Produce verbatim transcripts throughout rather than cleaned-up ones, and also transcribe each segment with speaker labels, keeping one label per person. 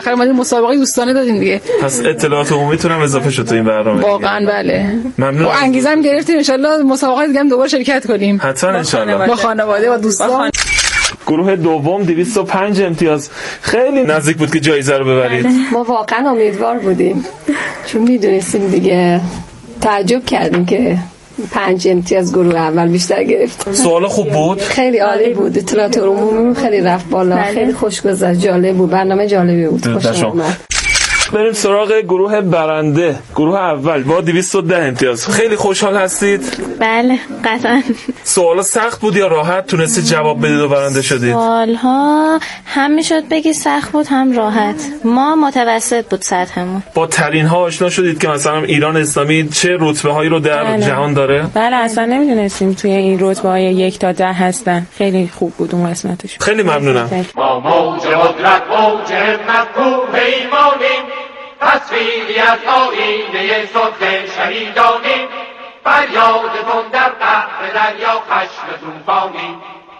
Speaker 1: آخر ما مسابقه دوستانه دادیم دیگه.
Speaker 2: پس اطلاعات عمومیتون هم اضافه شد تو این برنامه.
Speaker 1: واقعا بله.
Speaker 2: ممنون.
Speaker 1: و انگیزه هم گرفتیم ان شاء الله مسابقات دیگه هم دوباره شرکت کنیم.
Speaker 2: حتما ان شاء الله.
Speaker 1: با خانواده و دوستان.
Speaker 2: گروه دوم دویست و پنج امتیاز، خیلی نزدیک بود که جایزه رو ببرید.
Speaker 3: ما واقعا امیدوار بودیم چون میدونستیم دیگه. تعجب کردیم که پنج امتیاز گروه اول بیشتر گرفت.
Speaker 2: سوال خوب بود؟
Speaker 3: خیلی عالی بود. اطلاعات عمومی خیلی رفت بالا. خیلی خوش گذشت. جالب بود. برنامه جالبی بود. خوش اومد.
Speaker 2: بریم سراغ گروه برنده. گروه اول با دویست و ده امتیاز. خیلی خوشحال هستید؟
Speaker 4: بله قطعا.
Speaker 2: سوالا سخت بود یا راحت تونستید جواب بدید و برنده شدید؟
Speaker 4: سوالها هم میشد بگی سخت بود هم راحت. ما متوسط بود سطحمون.
Speaker 2: با ترین ها آشنا شدید که مثلا ایران اسلامی چه رتبه هایی رو در
Speaker 5: بله.
Speaker 2: جهان داره؟
Speaker 5: بله اصلا نمیدونستیم توی این رتبه های یک تا ده هستن. خیلی خوب بود اون قسمتش.
Speaker 2: خیلی ممنونم.
Speaker 6: ما موج قدرت موج همت کوهیمانیم، تصویری از آینه صدق شهیدانیم، فریادتون در قعر دریا خشم طوفانیم.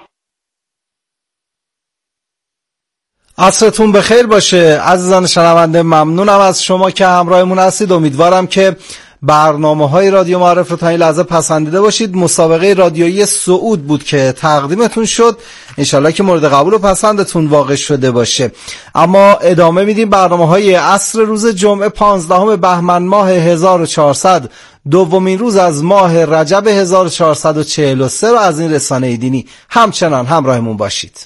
Speaker 7: عصرتون بخیر باشه عزیزان شنونده. ممنونم از شما که همراهمون هستید. امیدوارم که برنامه‌های رادیو معارف رو تا این لحظه پسندیده باشید. مسابقه رادیویی صعود بود که تقدیمتون شد. انشالله که مورد قبول و پسندتون واقع شده باشه. اما ادامه میدیم برنامه‌های عصر روز جمعه پانزدهم بهمن ماه هزار و چهارصد، دومین روز از ماه رجب هزار و چهارصد و چهل و سه رو از این رسانه دینی همچنان همراهمون باشید.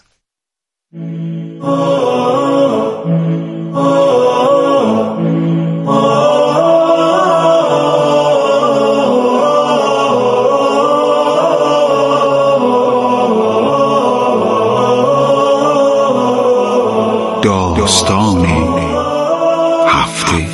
Speaker 8: داستان هفته.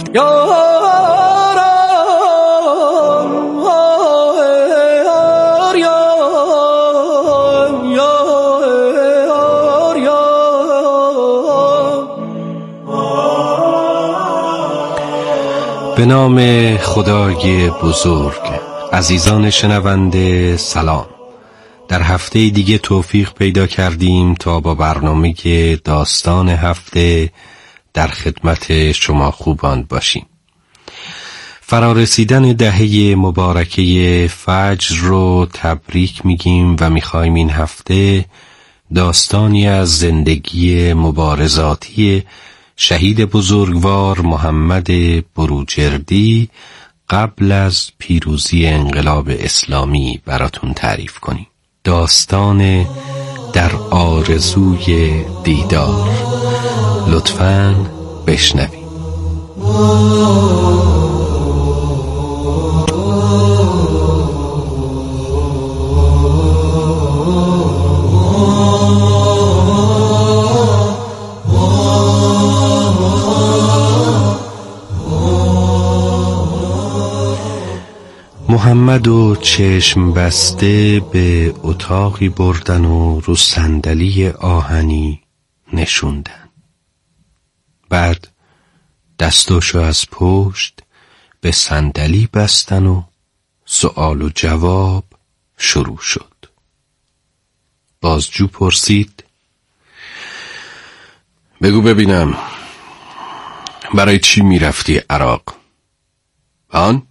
Speaker 9: به نام خدای بزرگ. عزیزان شنونده سلام. در هفته دیگه توفیق پیدا کردیم تا با برنامه داستان هفته در خدمت شما خوبان باشیم. فرارسیدن دهه مبارکه فجر رو تبریک میگیم و میخوایم این هفته داستانی از زندگی مبارزاتی شهید بزرگوار محمد بروجردی قبل از پیروزی انقلاب اسلامی براتون تعریف کنیم. داستان در آرزوی دیدار. لطفاً بشنوید. محمد و چشم بسته به اتاقی بردن و رو صندلی آهنی نشوندن. بعد دستاشو از پشت به صندلی بستن و سؤال و جواب شروع شد. بازجو پرسید: بگو ببینم برای چی میرفتی عراق؟ آن؟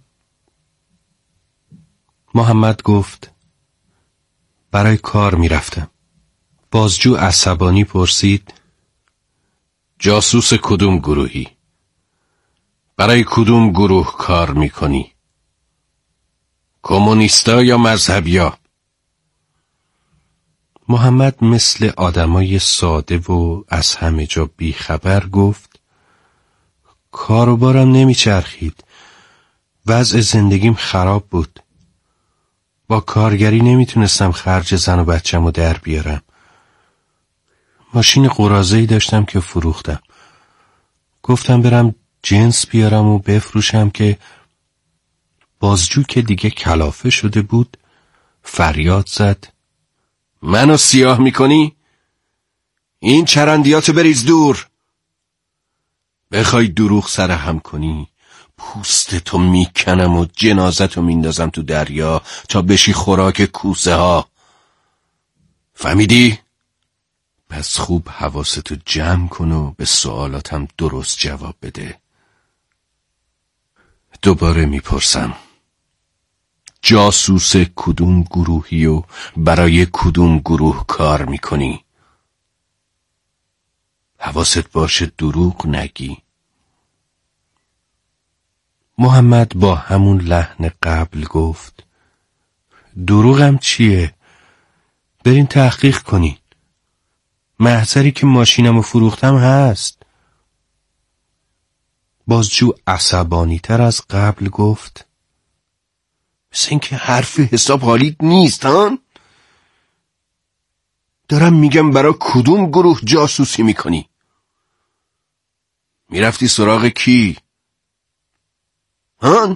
Speaker 9: محمد گفت: برای کار میرفتم. بازجو عصبانی پرسید: جاسوس کدوم گروهی؟ برای کدوم گروه کار میکنی؟ کمونیستا یا مذهبیا؟ محمد مثل آدمای ساده و از همه جا بیخبر گفت: کاروبارم نمیچرخید. وضع زندگیم خراب بود. با کارگری نمیتونستم خرج زن و بچه‌مو در بیارم. ماشین قراضه‌ای داشتم که فروختم. گفتم برم جنس بیارم و بفروشم که بازجو که دیگه کلافه شده بود فریاد زد: منو سیاه میکنی؟ این چرندیاتو بریز دور. بخوای دروغ سر هم کنی پوستتو میکنم و جنازتو میندازم تو دریا تا بشی خوراک کوسه ها. فهمیدی؟ پس خوب حواستو جمع کن و به سوالاتم درست جواب بده. دوباره میپرسم، جاسوس کدوم گروهی و برای کدوم گروه کار میکنی؟ حواست باشه دروغ نگی. محمد با همون لحن قبل گفت، دروغم چیه؟ برین تحقیق کنین. محضری که ماشینمو فروختم هست. بازجو عصبانی تر از قبل گفت، مثل این که حرف حساب حالیت نیست هان؟ دارم میگم برای کدوم گروه جاسوسی میکنی؟ میرفتی سراغ کی؟ هان؟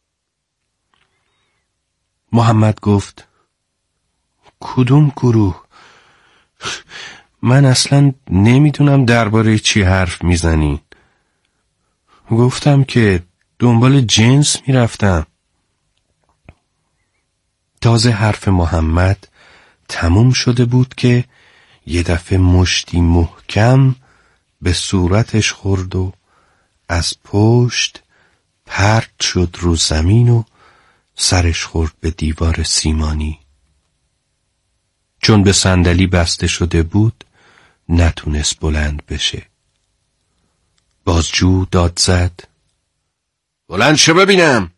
Speaker 9: محمد گفت، کدوم گروه؟ من اصلا نمیدونم درباره چی حرف میزنی. گفتم که دنبال جنس میرفتم. تازه حرف محمد تموم شده بود که یه دفعه مشتی محکم به صورتش خورد و از پشت پرت شد رو زمین و سرش خورد به دیوار سیمانی. چون به صندلی بسته شده بود نتونست بلند بشه. بازجو داد زد، بلند شو ببینم.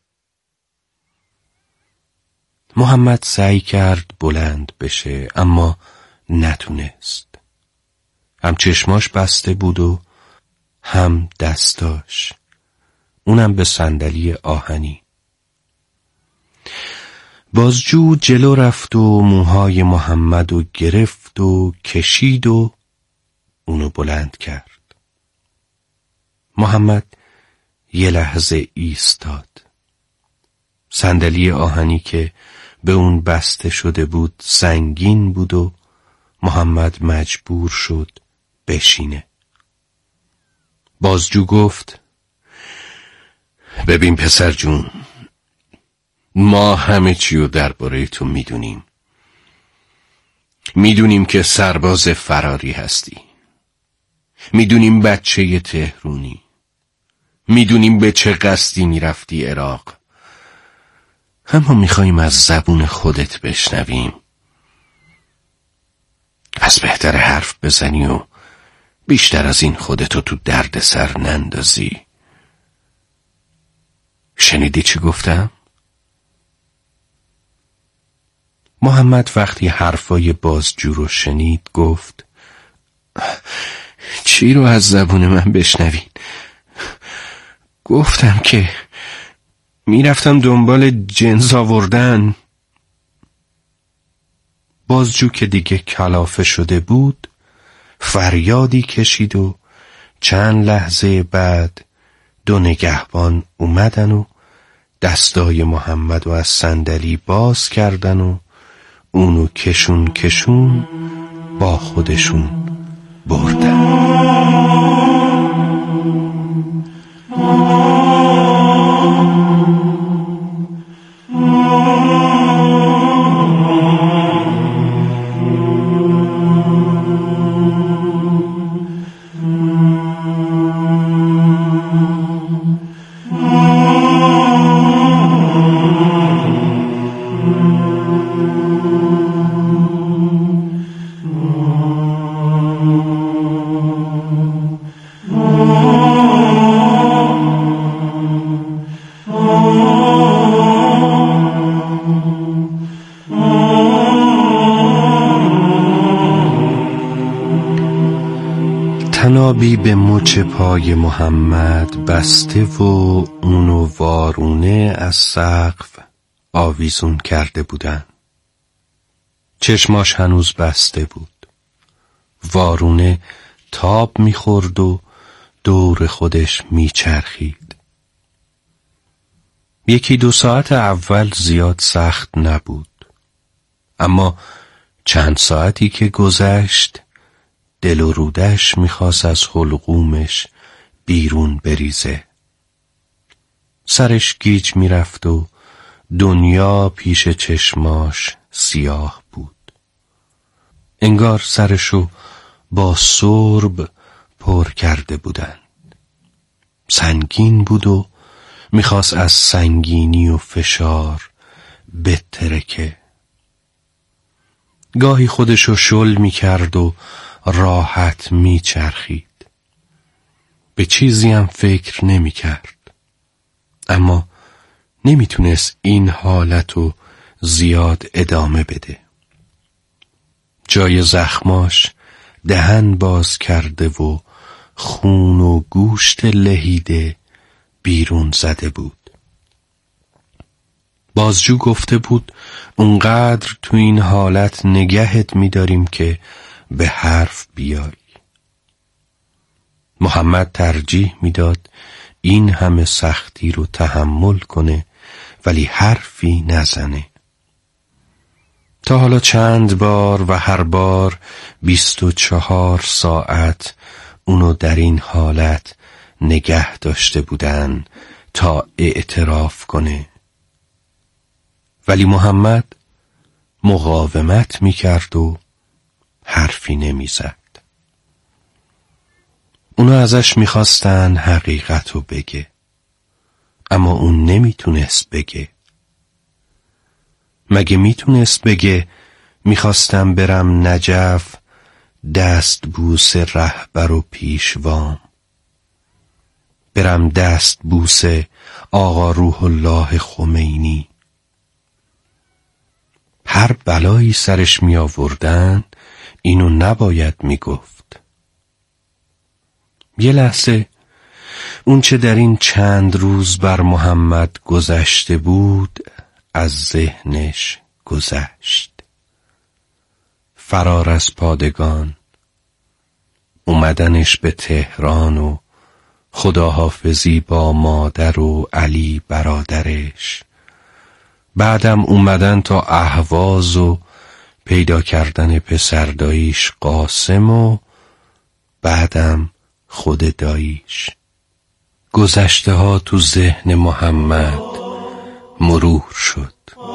Speaker 9: محمد سعی کرد بلند بشه اما نتونست. هم چشماش بسته بود و هم دستاش، اونم به صندلی آهنی. بازجو جلو رفت و موهای محمد رو گرفت و کشید و اونو بلند کرد. محمد یه لحظه ایستاد. صندلی آهنی که به اون بسته شده بود سنگین بود و محمد مجبور شد بشینه. بازجو گفت، ببین پسر جون، ما همه چیو درباره تو میدونیم. میدونیم که سرباز فراری هستی. میدونیم بچه تهرونی. میدونیم به چه قصدی میرفتی عراق. اما میخوایم از زبون خودت بشنویم. پس بهتر حرف بزنی و بیشتر از این خودتو تو درد سر نندازی. شنیدی چی گفتم؟ محمد وقتی حرفای بازجو رو شنید گفت، چی رو از زبون من بشنوین؟ گفتم که میرفتم دنبال جنس آوردن. بازجو که دیگه کلافه شده بود فریادی کشید و چند لحظه بعد دو نگهبان اومدن و دستای محمد رو از صندلی باز کردن و اونو کشون کشون با خودشون بردن. تنابی به مچ پای محمد بسته و اونو وارونه از سقف آویزون کرده بودن. چشماش هنوز بسته بود. وارونه تاب میخورد و دور خودش میچرخید. یکی دو ساعت اول زیاد سخت نبود، اما چند ساعتی که گذشت دل و رودش میخواست از حلقومش بیرون بریزه. سرش گیج میرفت و دنیا پیش چشماش سیاه بود. انگار سرشو با سرب پر کرده بودند. سنگین بود و میخواست از سنگینی و فشار بترکه. گاهی خودشو شل میکرد و راحت میچرخید. به چیزی هم فکر نمیکرد. اما نمیتونست این حالتو زیاد ادامه بده. جای زخماش دهن باز کرده و خون و گوشت لهیده بیرون زده بود. بازجو گفته بود اونقدر تو این حالت نگهت می‌داریم که به حرف بیای. محمد ترجیح میداد این همه سختی رو تحمل کنه ولی حرفی نزنه. تا حالا چند بار و هر بار بیست و چهار ساعت اونو در این حالت نگه داشته بودن تا اعتراف کنه. ولی محمد مقاومت میکرد و حرفی نمیزد. اونا ازش میخواستن حقیقتو بگه، اما اون نمیتونست بگه. مگه میتونست بگه میخواستم برم نجف دست بوس رهبر و پیشوام، برم دست بوس آقا روح الله خمینی. هر بلایی سرش می آوردن اینو نباید می گفت. یه لحظه اون چه در این چند روز بر محمد گذشته بود از ذهنش گذشت. فرار از پادگان، اومدنش به تهران و خداحافظی با مادر و علی برادرش، بعدم اومدن تا اهواز و پیدا کردن پسر داییش قاسم و بعدم خود داییش. گذشته ها تو ذهن محمد مرور شد.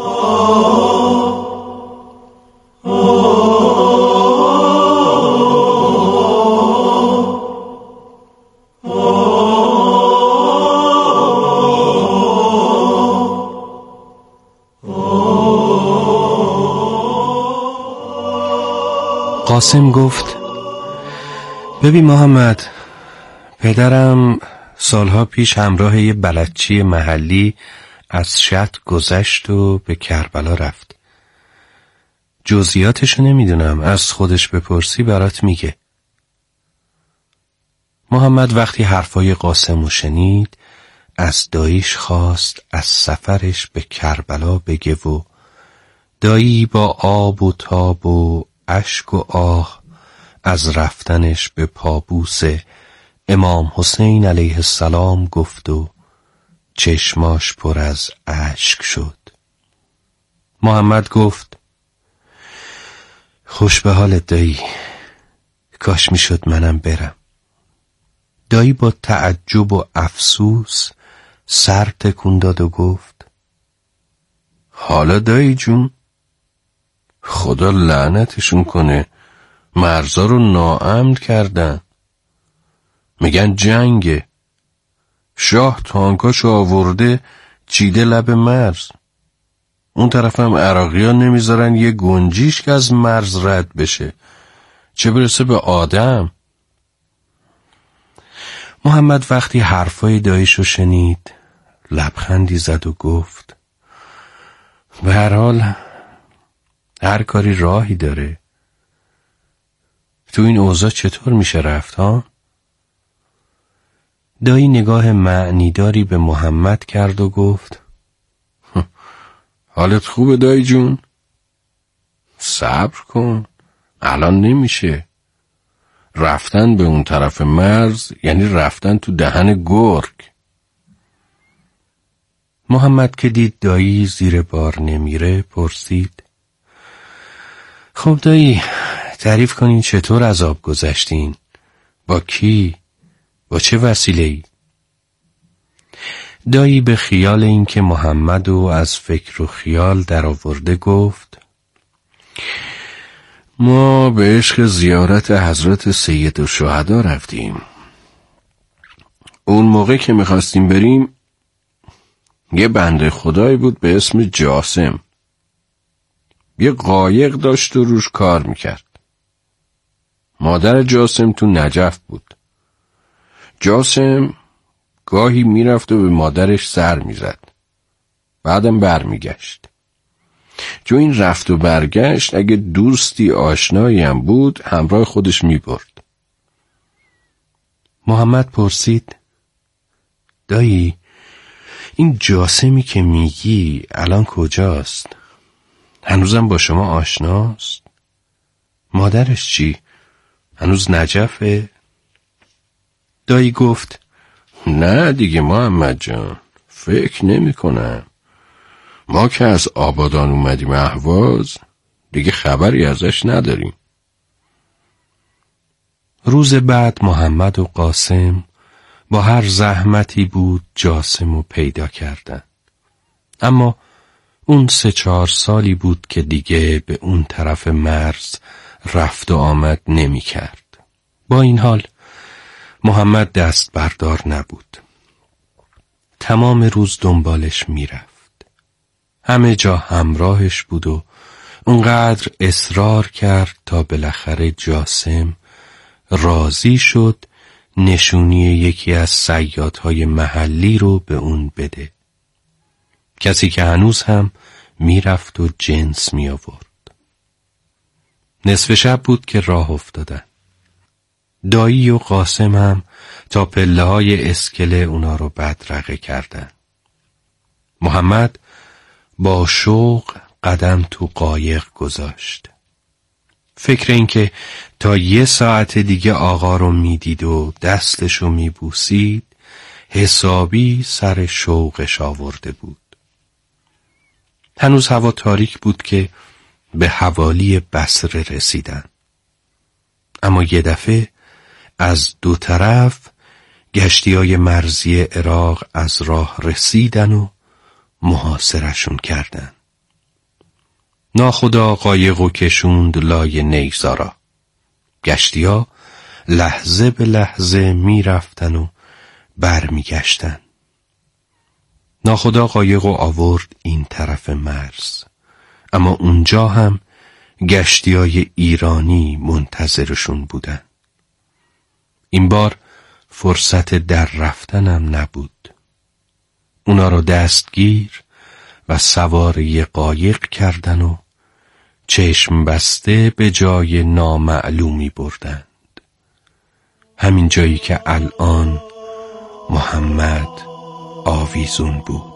Speaker 9: قاسم گفت ببین محمد، پدرم سالها پیش همراه یه بلدچی محلی از شط گذشت و به کربلا رفت. جزئیاتشو نمیدونم، از خودش بپرسی برات میگه. محمد وقتی حرفای قاسمو شنید از داییش خواست از سفرش به کربلا بگه و دایی با آب و تاب و اشک و آه از رفتنش به پابوس امام حسین علیه السلام گفت و چشماش پر از اشک شد. محمد گفت خوش به حالت دایی، کاش میشد منم برم. دایی با تعجب و افسوس سر تکون داد و گفت حالا دایی جون، خدا لعنتشون کنه، مرزا رو ناامن کردن، میگن جنگه، شاه تانکاشو آورده چیده لب مرز، اون طرف هم عراقی ها نمیذارن یه گنجیش که از مرز رد بشه، چه برسه به آدم. محمد وقتی حرفای داییشو شنید لبخندی زد و گفت به هر حال هر کاری راهی داره. تو این اوضاع چطور میشه رفت ها؟ دایی نگاه معنیداری به محمد کرد و گفت حالت خوبه دایی جون؟ صبر کن، الان نمیشه. رفتن به اون طرف مرز یعنی رفتن تو دهن گرگ. محمد که دید دایی زیر بار نمیره پرسید خب دایی، تعریف کنین چطور عذاب گذشتین؟ با کی؟ با چه وسیله‌ای؟ دایی به خیال این که محمدو از فکر و خیال در آورده گفت ما به عشق زیارت حضرت سید الشهدا رفتیم. اون موقع که میخواستیم بریم یه بنده خدایی بود به اسم جاسم. یه قایق داشت و روش کار میکرد. مادر جاسم تو نجف بود. جاسم گاهی میرفت و به مادرش سر میزد. بعدم برمیگشت. جو این رفت و برگشت اگه دوستی آشنایی هم بود همراه خودش میبرد. محمد پرسید: دایی، این جاسمی که میگی الان کجاست؟ هنوزم با شما آشناست؟ مادرش چی؟ هنوز نجفه؟ دایی گفت: نه دیگه محمد جان، فکر نمی کنم. ما که از آبادان اومدیم اهواز دیگه خبری ازش نداریم. روز بعد محمد و قاسم با هر زحمتی بود جاسم رو پیدا کردن. اما اون سه چهار سالی بود که دیگه به اون طرف مرز رفت و آمد نمی کرد. با این حال محمد دست بردار نبود. تمام روز دنبالش می رفت. همه جا همراهش بود و اونقدر اصرار کرد تا بالاخره جاسم راضی شد نشونی یکی از صیادهای محلی رو به اون بده. کسی که هنوز هم میرفت و جنس می آورد. نصف شب بود که راه افتادن. دایی و قاسم هم تا پله های اسکله اونا رو بدرقه کردن. محمد با شوق قدم تو قایق گذاشت. فکر این که تا یه ساعت دیگه آقا رو میدید و دستشو میبوسید حسابی سر شوقش آورده بود. هنوز هوا تاریک بود که به حوالی بصره رسیدن. اما یه دفعه از دو طرف گشتی‌های مرزی عراق از راه رسیدن و محاصرشون کردن. ناخدا قایق و کشوند لای نیزارا. گشتی‌ها لحظه به لحظه می رفتن و بر می گشتن. ناخدا قایق و آورد این طرف مرز. اما اونجا هم گشتی‌های ایرانی منتظرشون بودن. این بار فرصت در رفتنم نبود. اونا رو دستگیر و سوار یه قایق کردن و چشم بسته به جای نامعلومی بردند. همین جایی که الان محمد آویزون بود.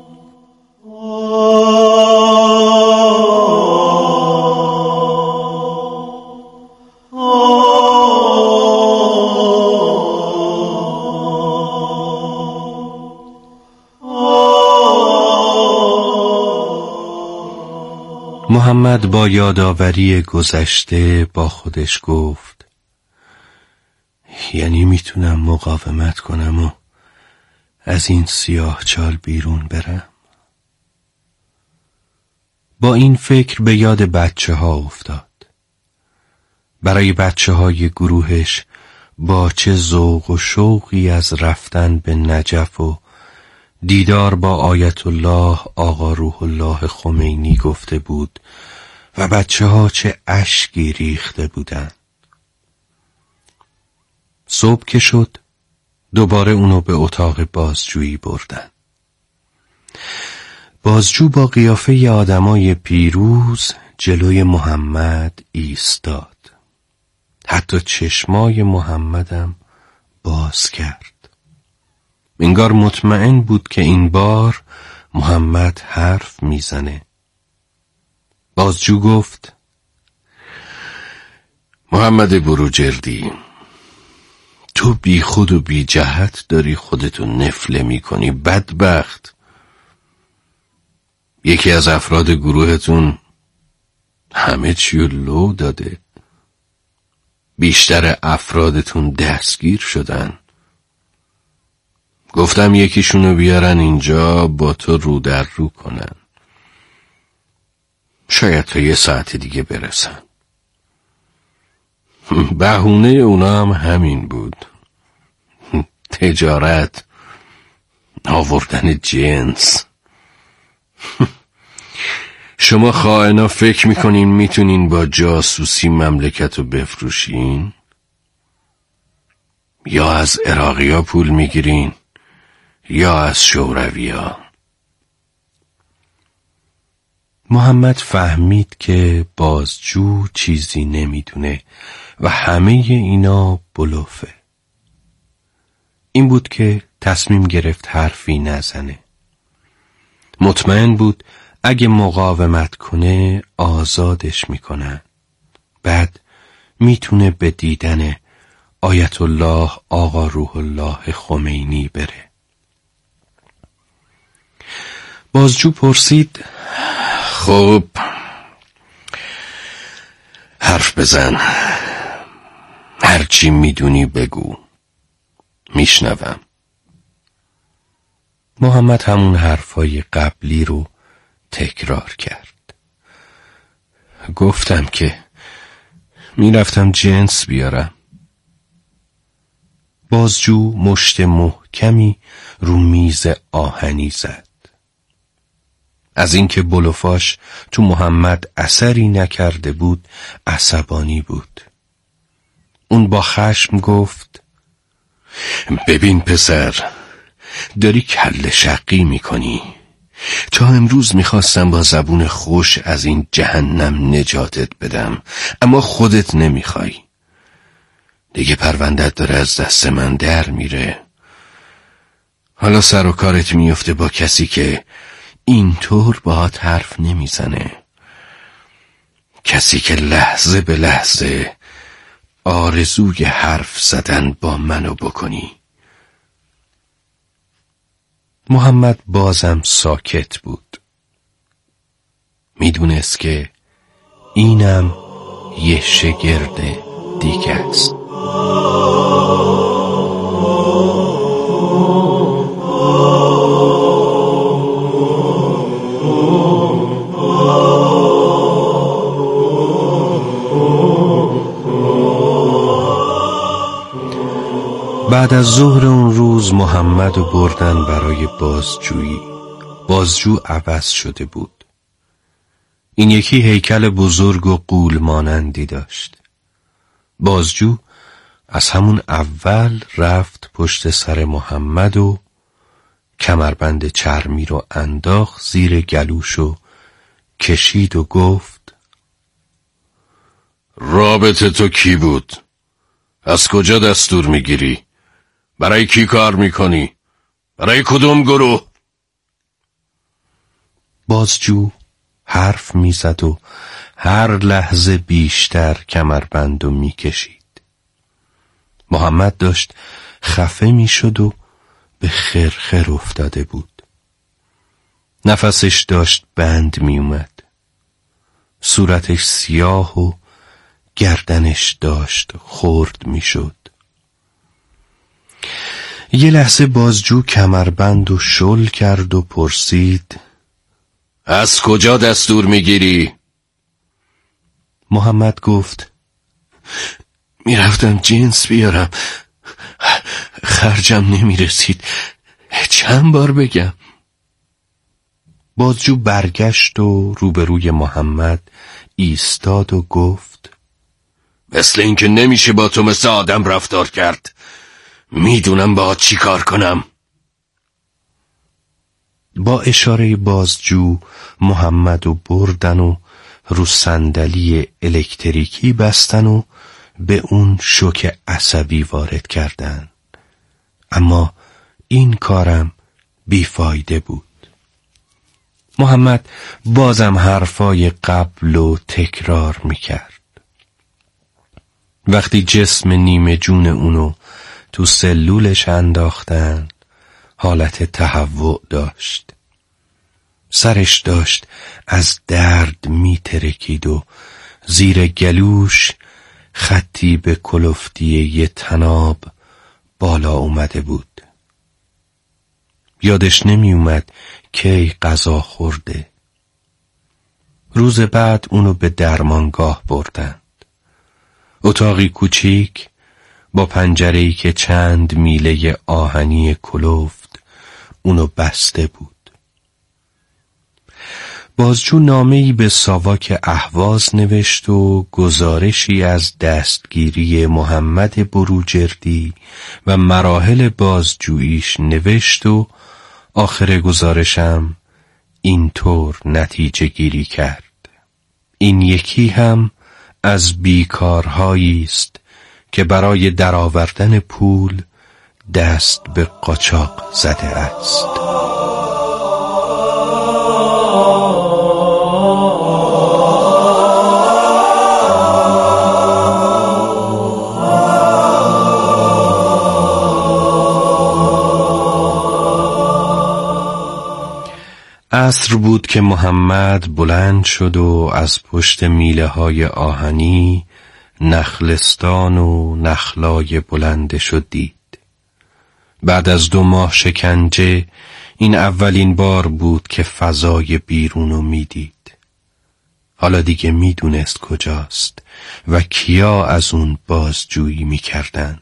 Speaker 9: محمد با یادآوری گذشته با خودش گفت: یعنی میتونم مقاومت کنم و از این سیاه چال بیرون برم؟ با این فکر به یاد بچه ها افتاد. برای بچه های گروهش با چه ذوق و شوقی از رفتن به نجف و دیدار با آیت الله آقا روح الله خمینی گفته بود و بچه ها چه اشکی ریخته بودند. صبح که شد دوباره اونو به اتاق بازجویی بردن. بازجو با قیافه آدمای پیروز جلوی محمد ایستاد. حتی چشمای محمدم باز کرد. انگار مطمئن بود که این بار محمد حرف میزنه. بازجو گفت: محمد بروجردی، تو بی خود و بی جهت داری خودتو نفله میکنی بدبخت. یکی از افراد گروهتون همه چیو لو داده. بیشتر افرادتون دستگیر شدن. گفتم یکیشونو بیارن اینجا با تو رو در رو کنن. شاید تا یه ساعت دیگه برسن. بهونه اونا هم همین بود، تجارت، آوردن جنس. شما خائنا فکر میکنین میتونین با جاسوسی مملکت رو بفروشین؟ یا از عراقیا پول میگیرین یا از شورویا؟ محمد فهمید که بازجو چیزی نمیدونه و همه اینا بلوفه. این بود که تصمیم گرفت حرفی نزنه. مطمئن بود اگه مقاومت کنه آزادش میکنن. بعد میتونه به دیدن آیت الله آقا روح الله خمینی بره. بازجو پرسید خب حرف بزن، هرچی میدونی بگو، میشنوم. محمد همون حرفای قبلی رو تکرار کرد. گفتم که میرفتم جنس بیارم. بازجو مشت محکمی رو میز آهنی زد. از اینکه بلوفاش تو محمد اثری نکرده بود عصبانی بود. اون با خشم گفت ببین پسر، داری کله شقی میکنی. تا امروز میخواستم با زبون خوش از این جهنم نجاتت بدم، اما خودت نمیخوای. دیگه پروندت داره از دست من در میره. حالا سر و کارت میفته با کسی که اینطور باهات حرف نمیزنه، کسی که لحظه به لحظه آرزوی حرف زدن با منو بکنی. محمد بازم ساکت بود. میدونست که اینم یه شگرد دیگه است. بعد از ظهر اون روز محمد رو بردن برای بازجویی. بازجو عوض شده بود. این یکی هیکل بزرگ و غول مانندی داشت. بازجو از همون اول رفت پشت سر محمد و کمربند چرمی رو انداخت زیر گلوش و کشید و گفت رابطه تو کی بود؟ از کجا دستور میگیری؟ برای کی کار میکنی؟ برای کدوم گروه؟ بازجو حرف میزد و هر لحظه بیشتر کمربندو میکشید. محمد داشت خفه میشد و به خرخر افتاده بود. نفسش داشت بند میومد. صورتش سیاه و گردنش داشت خرد میشد. یه لحظه بازجو کمربند و شل کرد و پرسید از کجا دستور میگیری؟ محمد گفت میرفتم جنس بیارم، خرجم نمیرسید، چند بار بگم؟ بازجو برگشت و روبروی محمد ایستاد و گفت مثل اینکه نمیشه با تو مثل آدم رفتار کرد. میدونم با چی کار کنم. با اشاره بازجو محمد و بردن و رو صندلی الکتریکی بستن و به اون شوک عصبی وارد کردن. اما این کارم بیفایده بود. محمد بازم حرفای قبل و تکرار میکرد. وقتی جسم نیمه جون اونو تو سلولش انداختن حالت تهوع داشت. سرش داشت از درد میترکید و زیر گلوش خطی به کلفتی یه تناب بالا اومده بود. یادش نمی اومد کی غذا خورده. روز بعد اونو به درمانگاه بردند. اتاقی کوچیک با پنجره‌ای که چند میله آهنی کلفت اونو بسته بود. بازجو نامه‌ای به ساواک اهواز نوشت و گزارشی از دستگیری محمد بروجردی و مراحل بازجوییش نوشت و آخر گزارشم اینطور نتیجه گیری کرد: این یکی هم از بیکارهایی است که برای درآوردن پول دست به قاچاق زده است. عصر بود که محمد بلند شد و از پشت میله های آهنی نخلستان و نخلای بلندش رو دید. بعد از دو ماه شکنجه این اولین بار بود که فضای بیرونو میدید. حالا دیگه میدونست کجاست و کیا از اون بازجویی میکردن.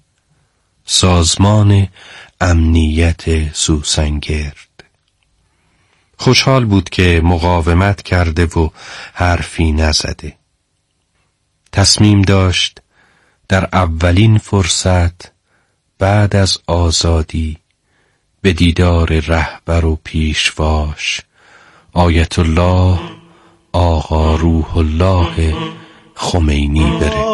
Speaker 9: سازمان امنیت سوسنگرد. خوشحال بود که مقاومت کرده و حرفی نزده. تصمیم داشت در اولین فرصت بعد از آزادی به دیدار رهبر و پیشواش آیت الله آقا روح الله خمینی بره.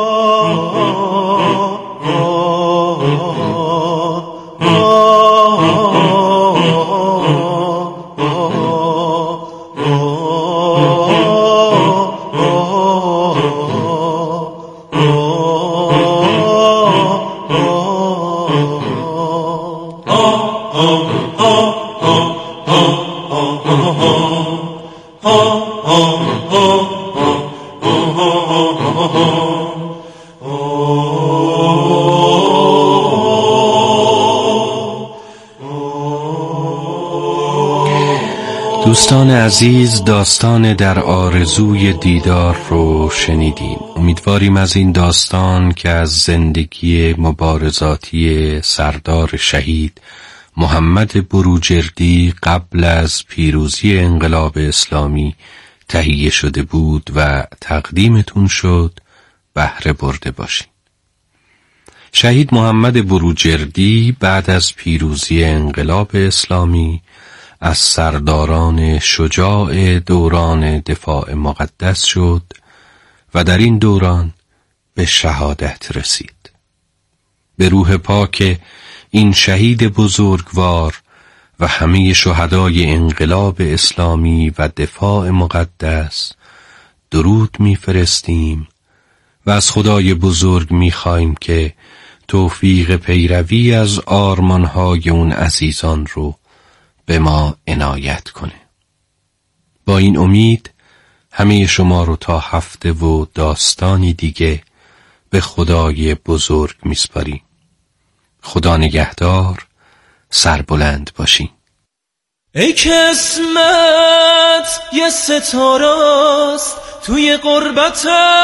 Speaker 9: دوستان عزیز، داستان در آرزوی دیدار رو شنیدیم. امیدواریم از این داستان که از زندگی مبارزاتی سردار شهید محمد بروجردی قبل از پیروزی انقلاب اسلامی تهیه شده بود و تقدیمتون شد بهره برده باشین. شهید محمد بروجردی بعد از پیروزی انقلاب اسلامی از سرداران شجاع دوران دفاع مقدس شد و در این دوران به شهادت رسید. به روح پاک این شهید بزرگوار و همه شهدای انقلاب اسلامی و دفاع مقدس درود می‌فرستیم و از خدای بزرگ می‌خوایم که توفیق پیروی از آرمان‌های اون عزیزان رو به ما عنایت کنه. با این امید همه شما رو تا هفته و داستانی دیگه به خدای بزرگ میسپاریم. خدا نگهدار، سربلند باشین.
Speaker 10: ای که اسمت یه ستارست توی غربت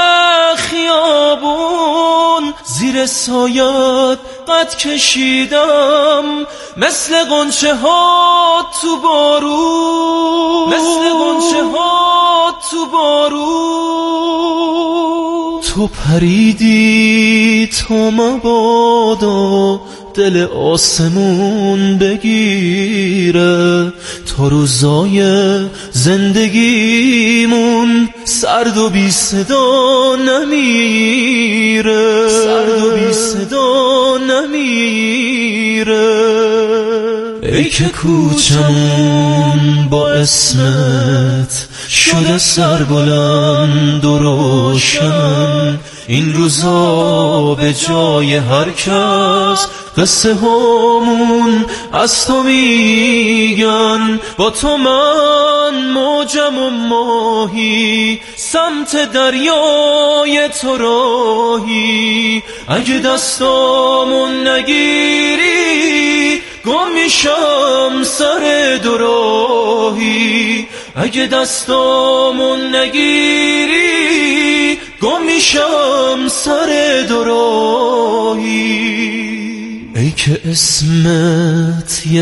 Speaker 10: خیابون، زیر سایت قد کشیدم مثل غنچه ها تو بارون، مثل غنچه ها تو بارون. تو پریدی تا مبادا دل آسمون بگیره، تا روزای زندگیمون سرد و بی صدا نمیره، سرد و بی صدا نمیره. ای که کوچمون با اسمت شده سربلند و روشن، این روزا به جای هر کس قصه همون از تو میگن. با تو من موجم و ماهی، سمت دریای تو راهی. اگه دستامون نگیری گم میشم سر دوراهی، اگه دستامون نگیری گم میشم سر دوراهی ای که اسمت